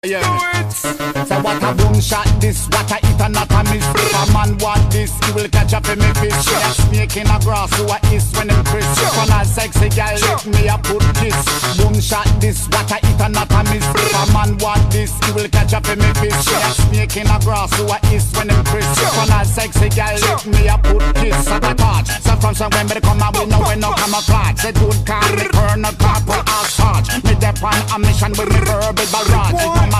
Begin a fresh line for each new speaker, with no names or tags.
Yeah. So what a boom shot this, what a hit and not a miss. If a man want this, he will catch up in me fist. A snake in a grass, who a is when him crisp. Fun a sexy girl, let me a put kiss. Boom shot this, what a hit and not a miss. If a man want this, he will catch up in me fist. A snake in a grass, who a is when him crisp. Fun a sexy girl, let me a put kiss. At a touch, so from somewhere me come and we know when no camouflage. Say dude call me Colonel Corporal or Sarge. Me dep on a mission with me verbal barrage.